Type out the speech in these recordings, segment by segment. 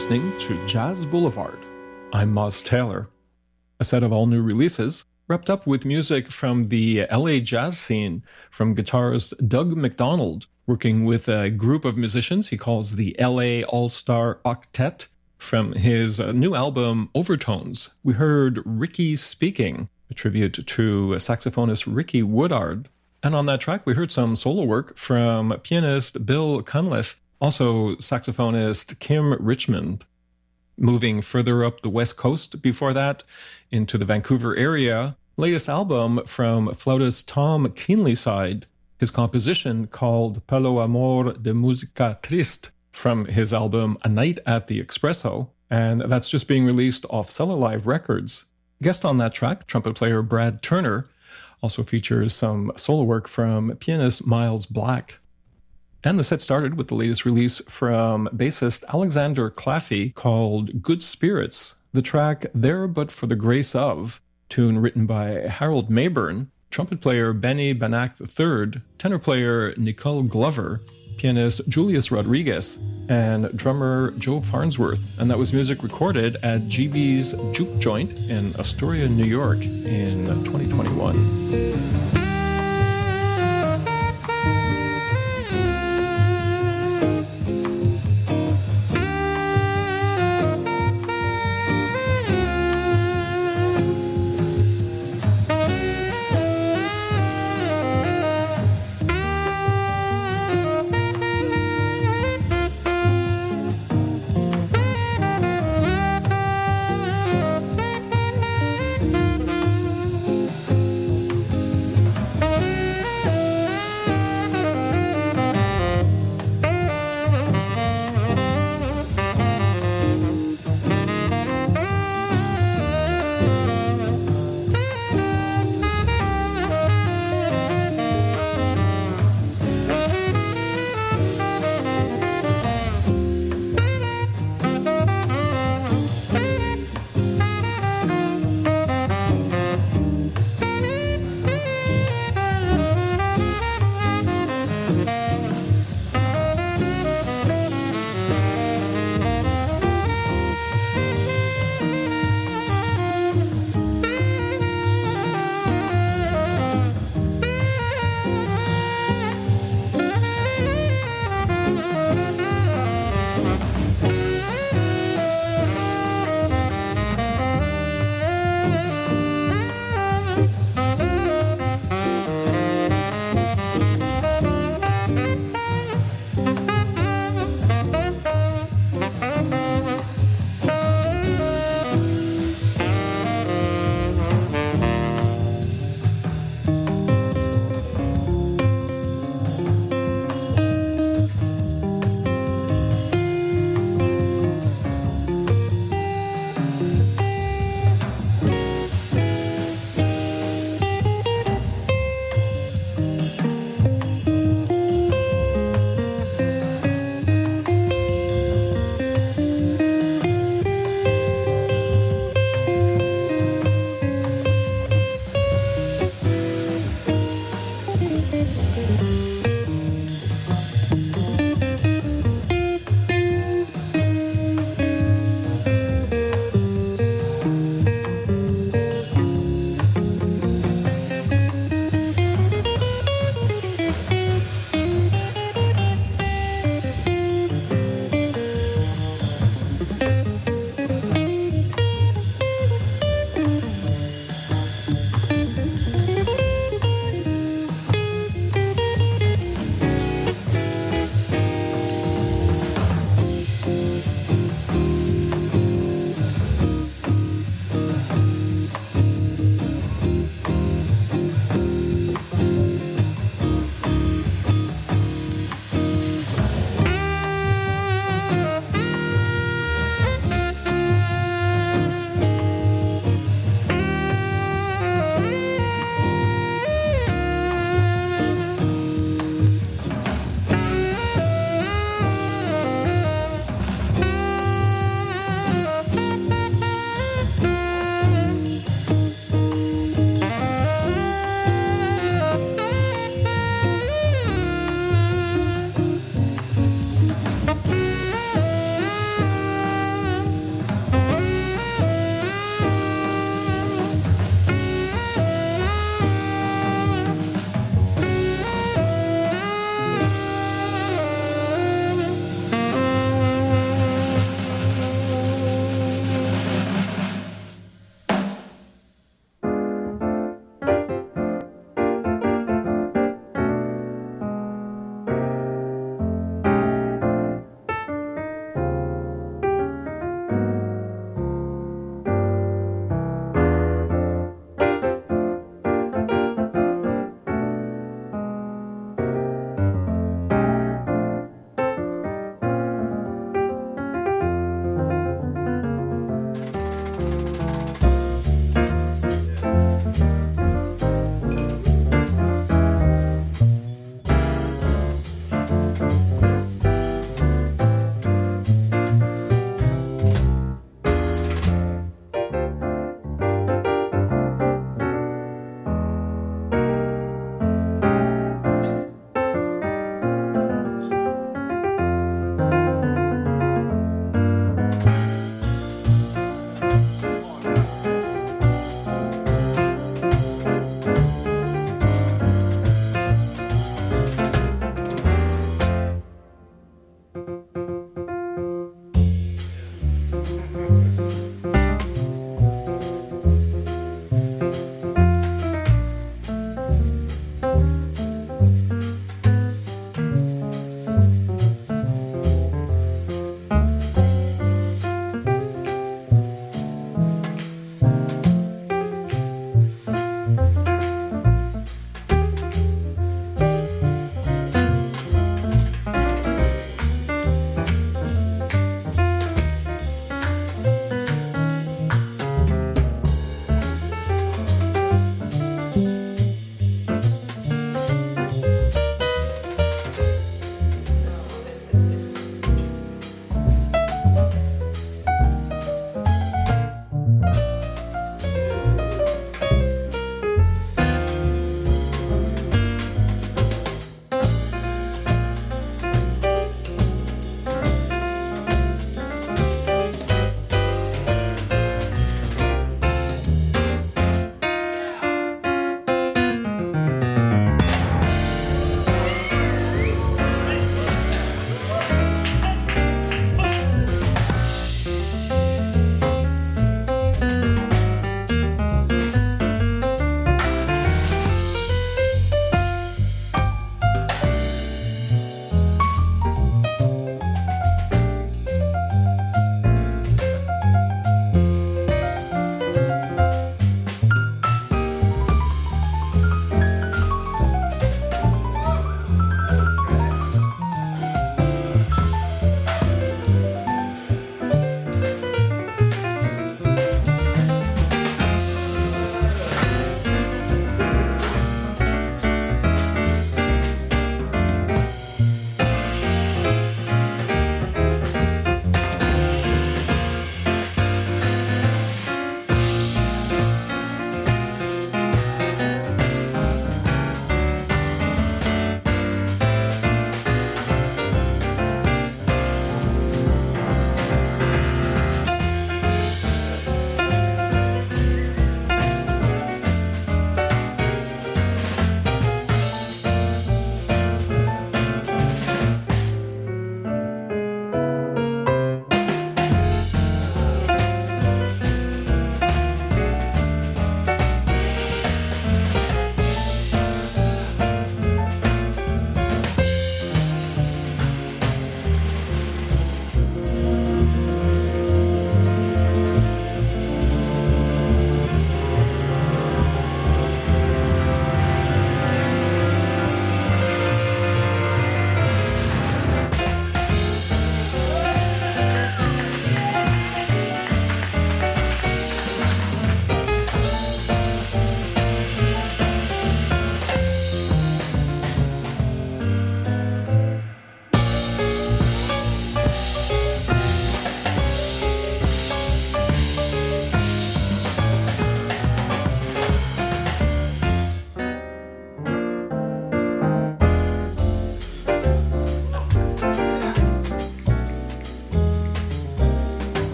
listening to Jazz Boulevard. I'm Moz Taylor. A set of all new releases, wrapped up with music from the LA jazz scene from guitarist Doug McDonald, working with a group of musicians he calls the LA All-Star Octet. From his new album, Overtones, we heard Ricky Speaking, a tribute to saxophonist Ricky Woodard. And on that track, we heard some solo work from pianist Bill Cunliffe, also saxophonist Kim Richmond. Moving further up the West Coast before that, into the Vancouver area, latest album from flautist Tom Keenlyside, his composition called Pelo Amor de Musica Triste, from his album A Night at the Espresso, and that's just being released off Cellar Live Records. Guest on that track, trumpet player Brad Turner, also features some solo work from pianist Miles Black. And the set started with the latest release from bassist Alexander Claffey called Good Spirits, the track There But For the Grace Of, tune written by Harold Mayburn, trumpet player Benny Banach III, tenor player Nicole Glover, pianist Julius Rodriguez, and drummer Joe Farnsworth. And that was music recorded at GB's Juke Joint in Astoria, New York in 2021.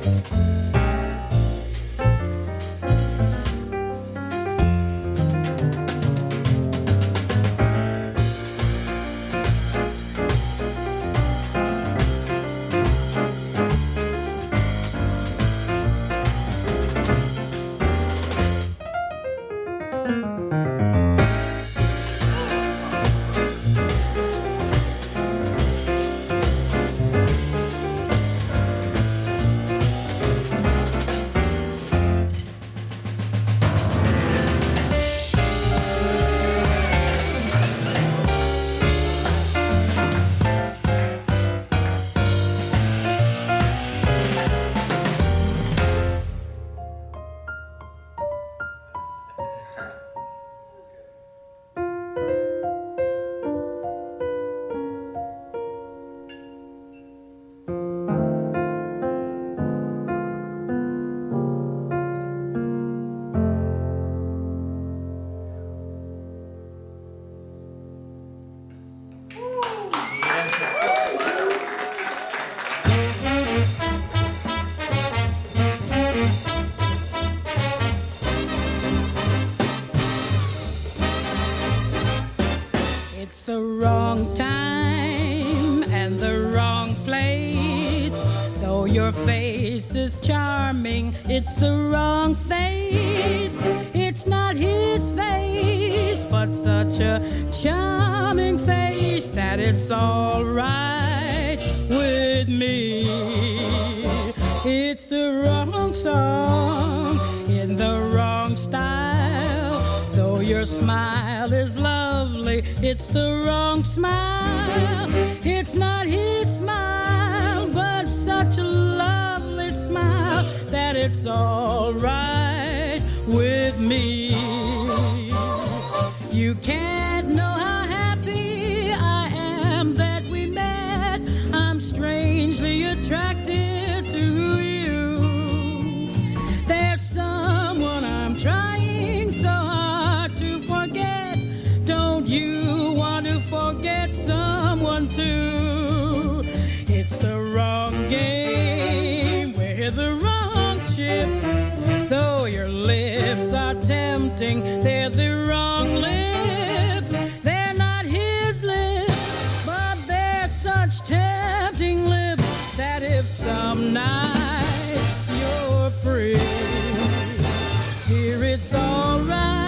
The wrong time and the wrong place. Though your face is charming, it's the wrong face. It's not his face, but such a charming face that it's all right with me. It's the wrong song in the wrong style. Though your smile is lovely, it's the wrong smile. It's not his smile, but such a lovely smile that it's all right with me. You can't know how happy I am that we met. I'm strangely attracted to you. There's someone I'm trying so hard to forget. Don't you want to forget someone too? It's the wrong game with the wrong chips. Though your lips are tempting, they're the wrong lips. They're not his lips, but they're such tempting lips that if some night you're free, dear, it's all right.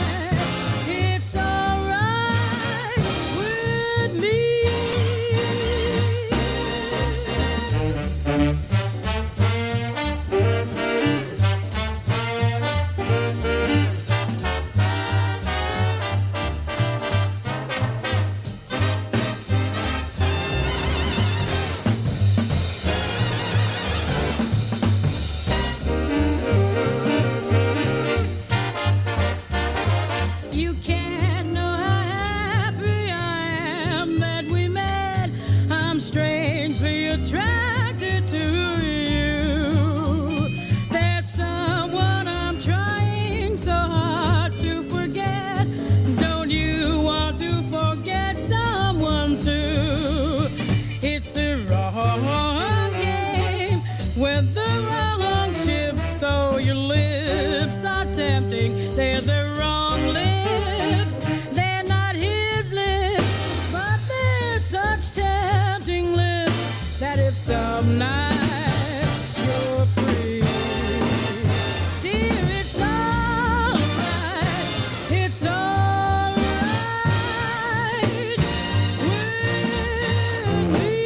They're the wrong lips. They're not his lips, but they're such tempting lips that if some night you're free, dear, it's all right. It's all right with me.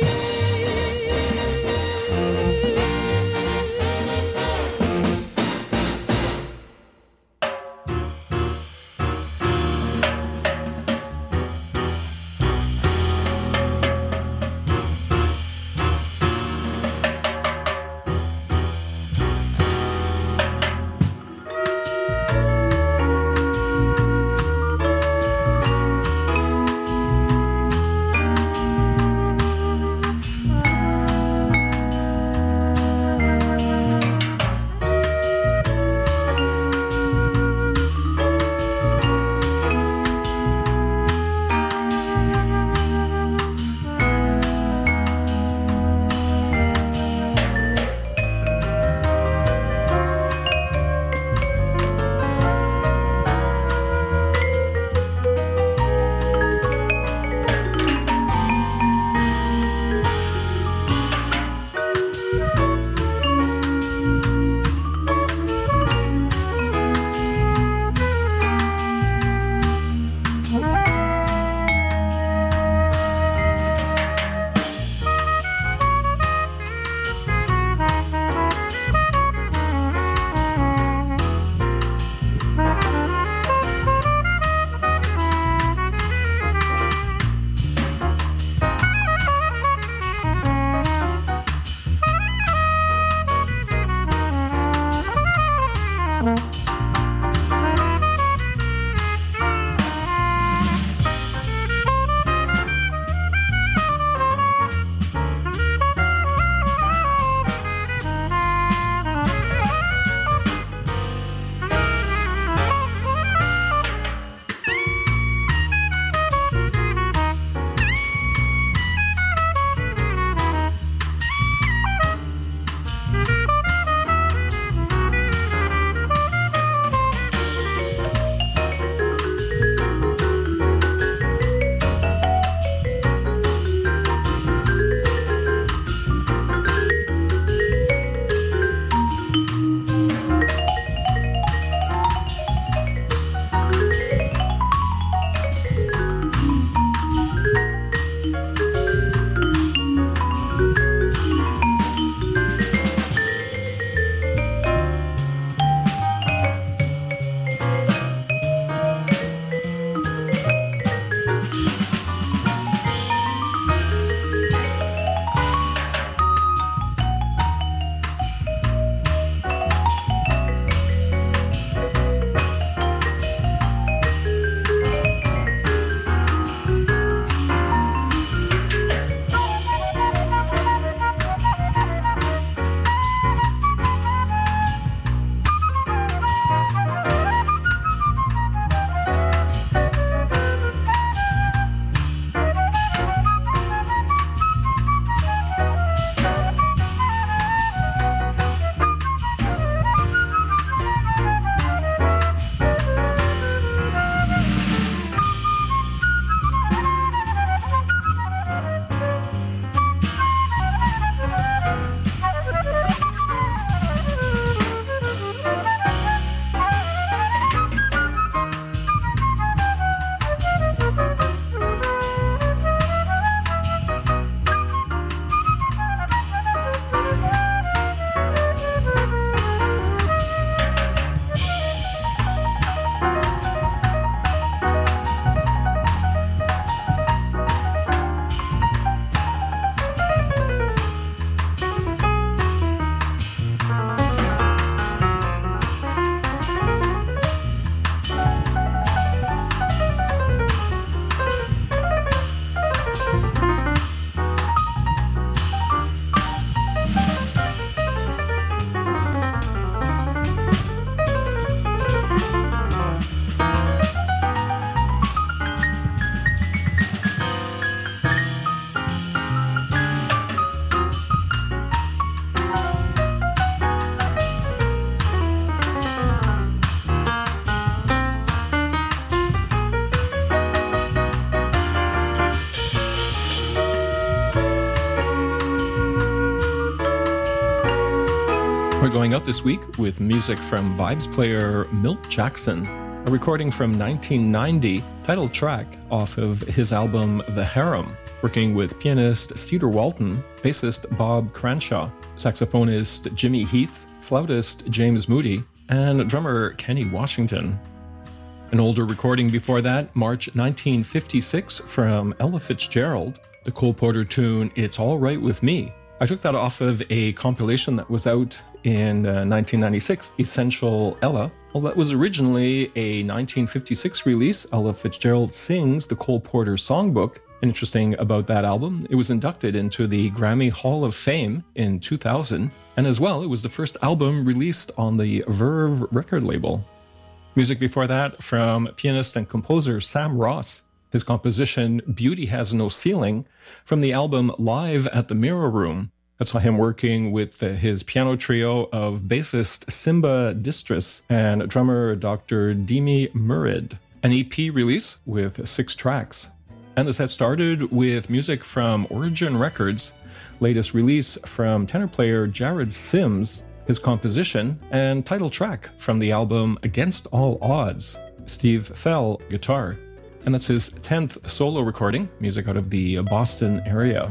going out this week with music from Vibes player Milt Jackson, a recording from 1990, title track off of his album The Harem, working with pianist Cedar Walton, bassist Bob Cranshaw, saxophonist Jimmy Heath, flautist James Moody, and drummer Kenny Washington. An older recording before that, March 1956, from Ella Fitzgerald, the Cole Porter tune It's All Right With Me. I took that off of a compilation that was out in 1996, Essential Ella. Well, that was originally a 1956 release. Ella Fitzgerald sings the Cole Porter songbook. Interesting about that album, it was inducted into the Grammy Hall of Fame in 2000, and as well, it was the first album released on the Verve record label. Music before that from pianist and composer Sam Ross, his composition Beauty Has No Ceiling, from the album Live at the Mirror Room. That saw him working with his piano trio of bassist Simba Distris and drummer Dr. Demi Murid. An EP release with 6 tracks. And the set started with music from Origin Records, latest release from tenor player Jared Sims, his composition and title track from the album Against All Odds, Steve Fell, guitar. And that's his 10th solo recording, music out of the Boston area.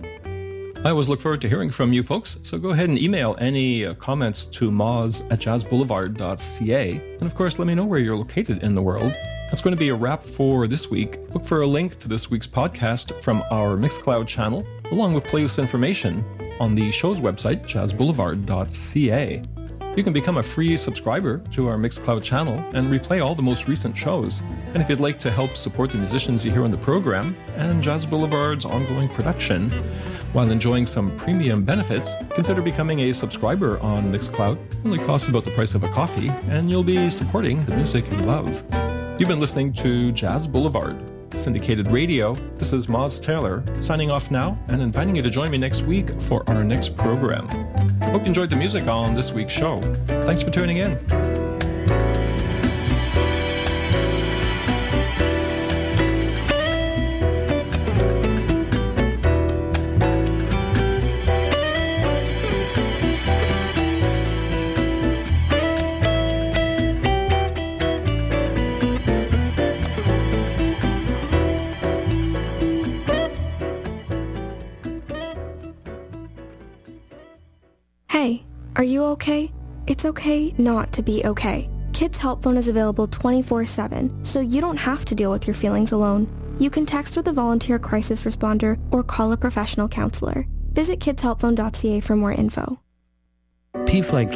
I always look forward to hearing from you folks, so go ahead and email any comments to moz@jazzboulevard.ca. And of course, let me know where you're located in the world. That's going to be a wrap for this week. Look for a link to this week's podcast from our Mixcloud channel, along with playlist information on the show's website, jazzboulevard.ca. You can become a free subscriber to our Mixcloud channel and replay all the most recent shows. And if you'd like to help support the musicians you hear on the program and Jazz Boulevard's ongoing production, while enjoying some premium benefits, consider becoming a subscriber on Mixcloud. It only costs about the price of a coffee, and you'll be supporting the music you love. You've been listening to Jazz Boulevard, syndicated radio. This is Moz Taylor, signing off now and inviting you to join me next week for our next program. Hope you enjoyed the music on this week's show. Thanks for tuning in. Hey, are you okay? It's okay not to be okay. Kids Help Phone is available 24/7, so you don't have to deal with your feelings alone. You can text with a volunteer crisis responder or call a professional counselor. Visit kidshelpphone.ca for more info. P-Flight